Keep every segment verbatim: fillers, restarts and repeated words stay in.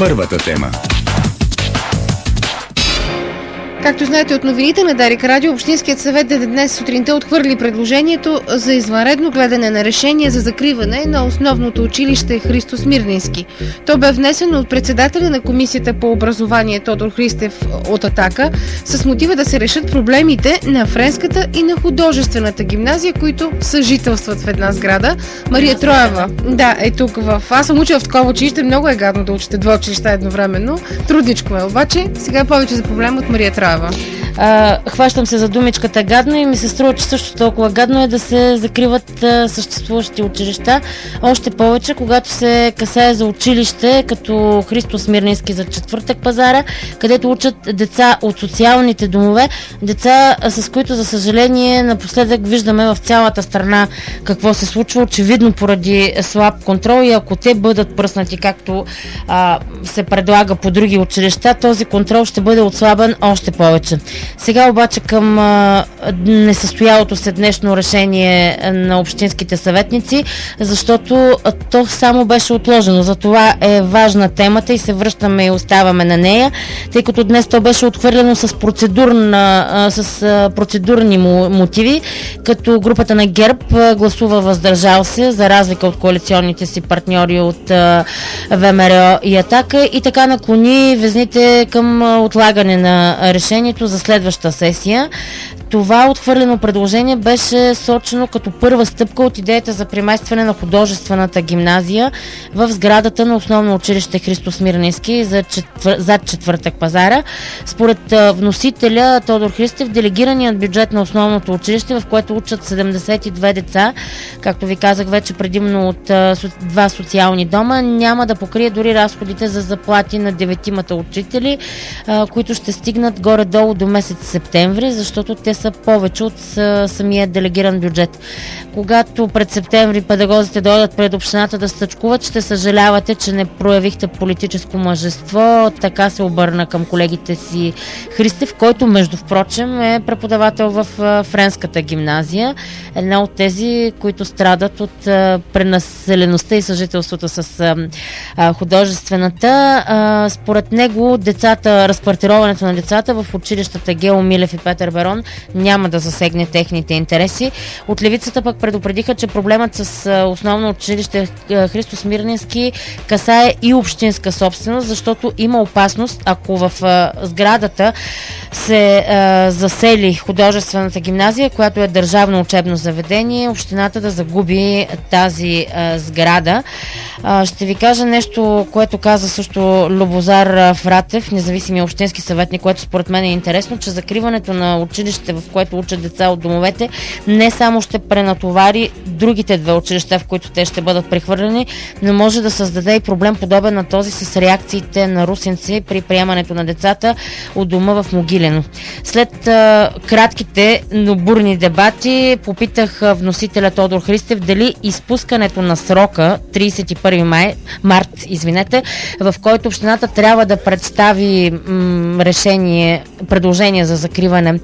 Първата тема. Както знаете от новините на Дарик Радио, Общинският съвет днес сутринта отхвърли предложението за извънредно гледане на решение за закриване на основното училище Христо Смирненски. То бе внесено от председателя на Комисията по образование Тодор Христев от Атака с мотива да се решат проблемите на Френската и на Художествената гимназия, които съжителстват в една сграда. Мария Троева, да, е тук в... Аз съм учила в такова училище, много е гадно да учите две училища едновременно. Трудничко е, обаче сега повече за проблем от Мария Троева. А, хващам се за думичката гадно и ми се струва, че също толкова гадно е да се закриват а, съществуващи училища. Още повече, когато се касае за училище като Христо Смирненски за Четвъртък пазара, където учат деца от социалните домове, деца а, с които, за съжаление, напоследък виждаме в цялата страна какво се случва, очевидно поради слаб контрол, и ако те бъдат пръснати, както а, се предлага по други училища, този контрол ще бъде отслабен още повече. Сега обаче към а, несъстоялото се днешно решение на общинските съветници, защото а, то само беше отложено. Затова е важна темата и се връщаме и оставаме на нея, тъй като днес то беше отхвърлено с, процедурна, а, с а, процедурни му, мотиви, като групата на ГЕРБ а, гласува въздържал се, за разлика от коалиционните си партньори от а, ВМРО и Атака, и така наклони везните към а, отлагане на решението за следваща сесия. Това отхвърлено предложение беше сочено като първа стъпка от идеята за преместване на Художествената гимназия в сградата на основно училище Христо Смирненски за четвър... зад Четвъртък пазара. Според вносителя Тодор Христев, делегираният бюджет на основното училище, в което учат седемдесет и две деца, както ви казах вече, предимно от со... два социални дома, няма да покрие дори разходите за заплати на деветимата учители, а, които ще стигнат горе-долу до месец септември, защото те са повече от самия делегиран бюджет. Когато пред септември педагозите дойдат пред общината да стъчкуват, ще съжалявате, че не проявихте политическо мъжество. Така се обърна към колегите си Христев, който между впрочем е преподавател в Френската гимназия. Една от тези, които страдат от пренаселеността и съжителството с художествената. Според него децата, разквартироването на децата в училищата Гео Милев и Петър Берон няма да засегне техните интереси. От левицата пък предупредиха, че проблемът с основно училище Христо Смирненски касае и общинска собственост, защото има опасност, ако в сградата се а, засели Художествената гимназия, която е държавно учебно заведение, общината да загуби тази а, сграда. А, ще ви кажа нещо, което каза също Любозар Фратев, независимия общински съветник, което според мен е интересно, че закриването на училище, в което учат деца от домовете, не само ще пренатовари другите две училища, в които те ще бъдат прехвърлени, но може да създаде и проблем подобен на този с реакциите на русинци при приемането на децата от дома в Могилено. След а, кратките, но бурни дебати, попитах а, вносителя Тодор Христев дали изпускането на срока тридесет и първи март, извинете, в който общината трябва да представи м, решение, предложение за закриване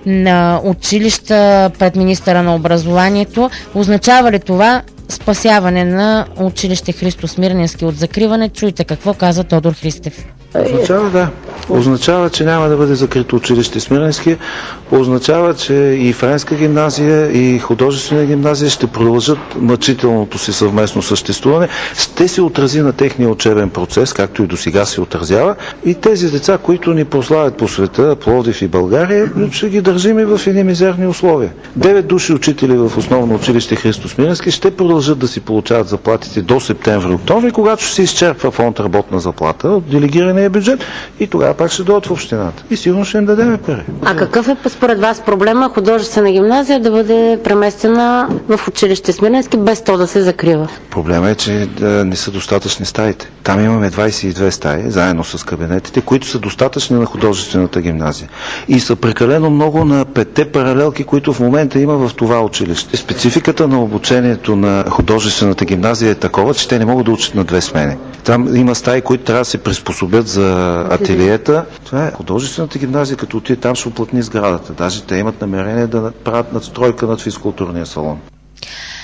на училища пред министъра на образованието, означава ли това спасяване на училище Христо Смирненски от закриване? Чуйте какво каза Тодор Христев. Означава, да. Означава, че няма да бъде закрито училище Смирненски. Означава, че и Френска гимназия, и Художествена гимназия ще продължат мъчителното си съвместно съществуване. Ще се отрази на техния учебен процес, както и до сега се отразява. И тези деца, които ни прославят по света, Пловдив и България, ще ги държим и в едни мизерни условия. Девет души учители в основно училище Христо Смирненски ще продължат да си получават заплатите до септември-октомври, когато ще се изчерпва фонд работна заплата от делегиране бюджет, и тогава пак ще дойдат в общината. И сигурно ще им дадем пари. А какъв е според вас проблема Художествена гимназия да бъде преместена в училище Смирненски без то да се закрива? Проблема е, че да не са достатъчни стаите. Там имаме двадесет и две стаи, заедно с кабинетите, които са достатъчни на Художествената гимназия. И са прекалено много на петте паралелки, които в момента има в това училище. Спецификата на обучението на Художествената гимназия е такова, че те не могат да учат на две смени. Там има стаи, които трябва да се приспособят за ателиета. Това е Художествената гимназия, като отиде там, ще уплътни сградата. Даже те имат намерение да правят надстройка над физкултурния салон.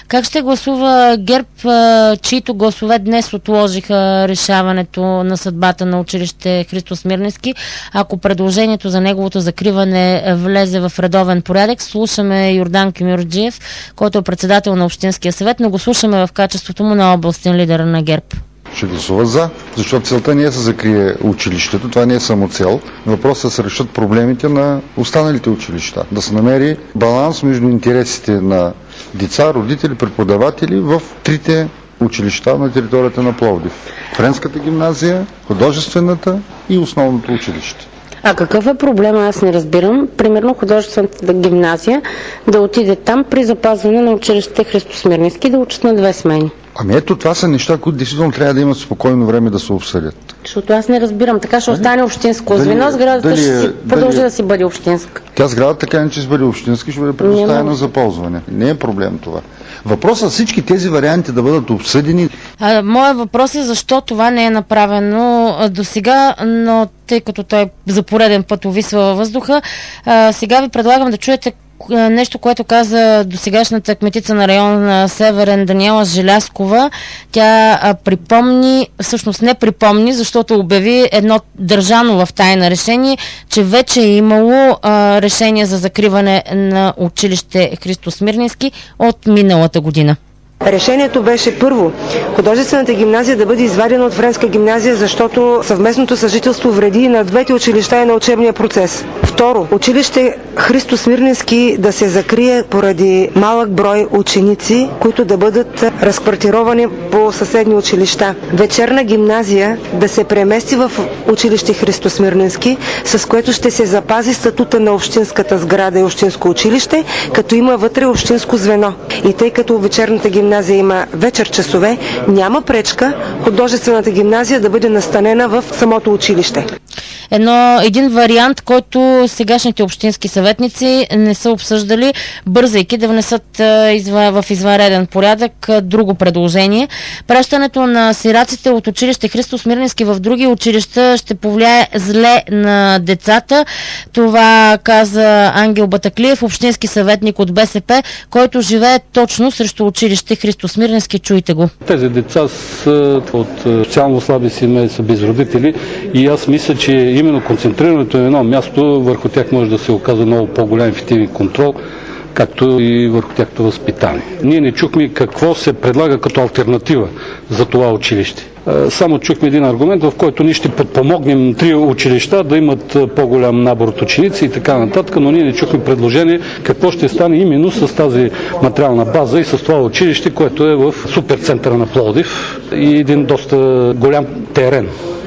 Как ще гласува ГЕРБ, чието гласове днес отложиха решаването на съдбата на училище Христо Смирненски, ако предложението за неговото закриване влезе в редовен порядък? Слушаме Йордан Кюмюрджиев, който е председател на Общинския съвет, но го слушаме в качеството му на областен лидер на ГЕРБ. Ще гласува за, защото целта не е да се закрие училището, това не е само цел. Въпросът е да се решат проблемите на останалите училища. Да се намери баланс между интересите на деца, родители, преподаватели в трите училища на територията на Пловдив. Френската гимназия, художествената и основното училище. А какъв е проблема, аз не разбирам. Примерно художествената гимназия да отиде там при запазване на училище Христо Смирненски да учат на две смени. Ами ето, това са неща, които действително трябва да имат спокойно време да се обсъдят. Защото аз не разбирам. Така ще остане общинско звено, сградата ще си продължи дали, да си бъде общинска. Тя сградата така не че си бъде общинска, ще бъде предоставена за ползване. Не е проблем това. Въпросът всички тези варианти да бъдат обсъдени. А, моят въпрос е защо това не е направено до сега, но тъй като той за пореден път увисва във въздуха, а, сега ви предлагам да чуете нещо, което каза досегашната кметица на район на Северен Даниела Желязкова. Тя а, припомни, всъщност не припомни, защото обяви едно държано в тайна решение, че вече е имало а, решение за закриване на училище Христо Смирненски от миналата година. Решението беше първо художествената гимназия да бъде извадена от Френска гимназия, защото съвместното съжителство вреди на двете училища и на учебния процес. Второ, училище Христо Смирненски да се закрие поради малък брой ученици, които да бъдат разквартировани по съседни училища. Вечерна гимназия да се премести в училище Христо Смирненски, с което ще се запази статута на общинската сграда и общинско училище, като има вътре общинско звено. И тъй като вечерната гимназия гимназия има вечер часове, няма пречка художествената гимназия да бъде настанена в самото училище. Едно, един вариант, който сегашните общински съветници не са обсъждали, бързайки да внесат а, изва, в извънреден порядък а, друго предложение. Пращането на сираците от училище Христо Смирненски в други училища ще повлияе зле на децата. Това каза Ангел Батаклиев, общински съветник от БСП, който живее точно срещу училище Христо Смирненски. Чуйте го. Тези деца са от социално слаби семейства, са без родители и аз мисля, че именно концентрирането на едно място върху тях може да се оказа много по-голям ефективен контрол, както и върху тяхното възпитание. Ние не чухме какво се предлага като алтернатива за това училище. Само чухме един аргумент, в който ние ще подпомогнем три училища да имат по-голям набор от ученици и така нататък, но ние не чухме предложение какво ще стане именно с тази материална база и с това училище, което е в суперцентъра на Пловдив и един доста голям терен.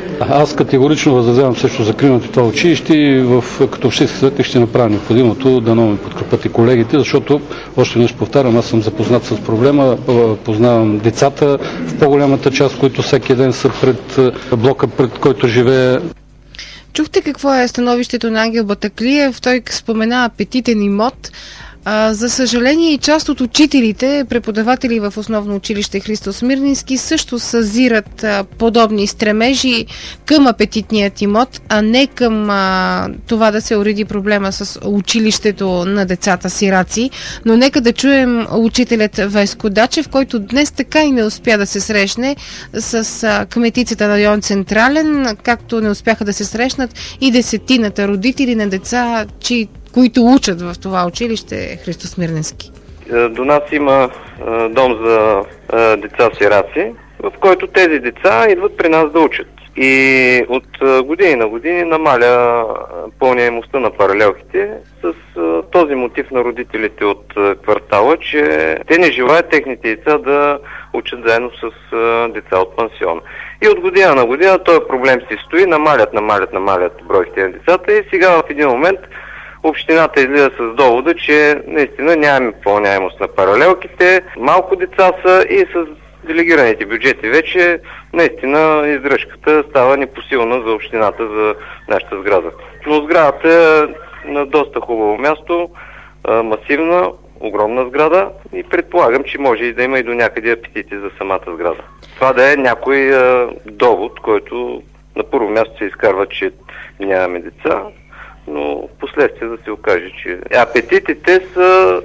Аз категорично възразявам срещу закриването това училище и в, като общински съветник ще направя необходимото да нови подкрепят и колегите, защото, още нещо повтарям, аз съм запознат с проблема, познавам децата в по-голямата част, които всеки ден са пред блока, пред който живее. Чухте какво е становището на Ангел Батаклиев? Той спомена апетитен имот. А, за съжаление и част от учителите, преподаватели в основно училище Христо Смирненски също съзират а, подобни стремежи към апетитният имот, а не към а, това да се уреди проблема с училището на децата сираци. Но нека да чуем учителят Веско Дачев, който днес така и не успя да се срещне с а, кметицата на район Централен, както не успяха да се срещнат и десетината родители на деца, чии които учат в това училище Христо Смирненски. До нас има дом за деца сираци, в който тези деца идват при нас да учат. И от години на години намаля пълняемостта на паралелките с този мотив на родителите от квартала, че те не желаят техните деца да учат заедно с деца от пансиона. И от година на година този проблем си стои, намалят, намалят, намалят бройките на децата и сега в един момент общината излиза с довода, че наистина нямаме пълняемост на паралелките, малко деца са и с делегираните бюджети вече наистина издръжката става непосилна за общината, за нашата сграда. Но сградата е на доста хубаво място, масивна, огромна сграда и предполагам, че може и да има и до някъде апетити за самата сграда. Това да е някой довод, който на първо място се изкарва, че нямаме деца, но последствие да се окаже, че апетитите са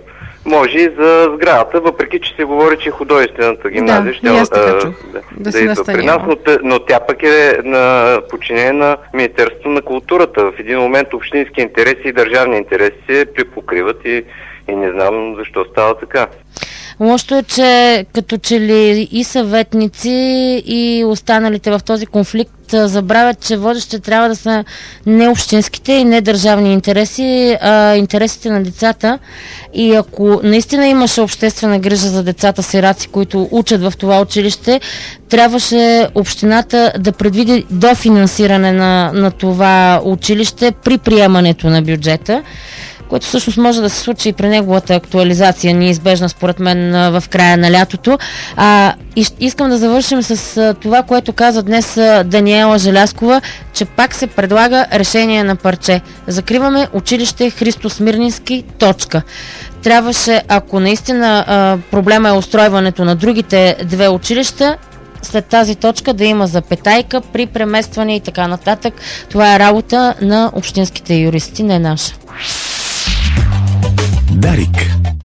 може и за сградата, въпреки че се говори, че художествената гимназия Да, ще и аз така а, чух. да, Да да се идва при нас, настанява. но, те- но тя пък е на подчинение на Министерството на културата. В един момент общински интереси и държавни интереси се припокриват и, и не знам защо става така. Лошото е, че като че ли и съветници, и останалите в този конфликт а, забравят, че водещи трябва да са не общинските и не държавни интереси, а интересите на децата. И ако наистина имаше обществена грижа за децата сираци, които учат в това училище, трябваше общината да предвиди дофинансиране на, на това училище при приемането на бюджета, което всъщност може да се случи и при неговата актуализация, неизбежна според мен в края на лятото. А, и искам да завършим с а, това, което каза днес а, Даниела Желязкова, че пак се предлага решение на парче. Закриваме училище Христо Смирненски, точка. Трябваше, ако наистина а, проблема е устройването на другите две училища, след тази точка да има запетайка при преместване и така нататък. Това е работа на общинските юристи, не наша. Дарик.